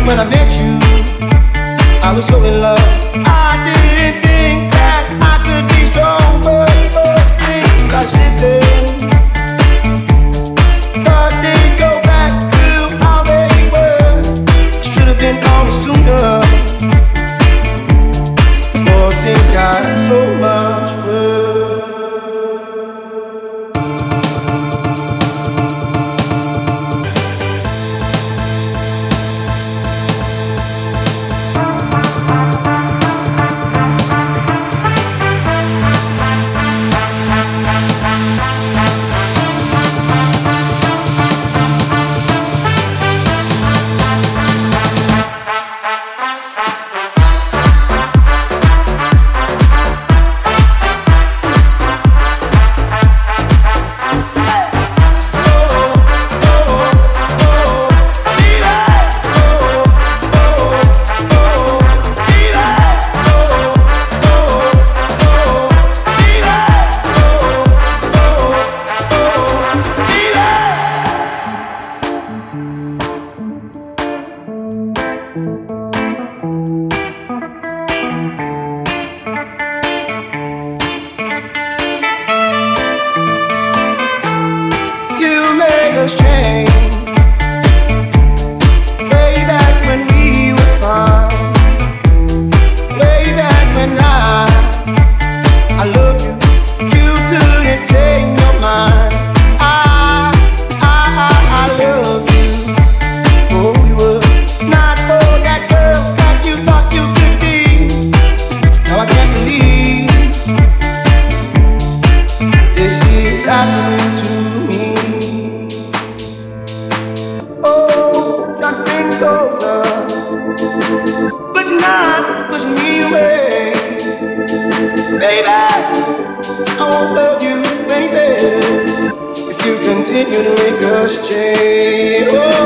When I met you, I was so in love. I didn't think that I could be strong, but things got slipping. Thought they'd go back to how they were. Should have been on sooner. But things got so much worse. Change way back when we were fine, way back when I loved you, you couldn't take your mind. I love you, oh you were not for that girl that you thought you could be. Now I can't believe this is happening to me. Closer, but not push me away, baby. I won't love you, baby, if you continue to make us change. Oh.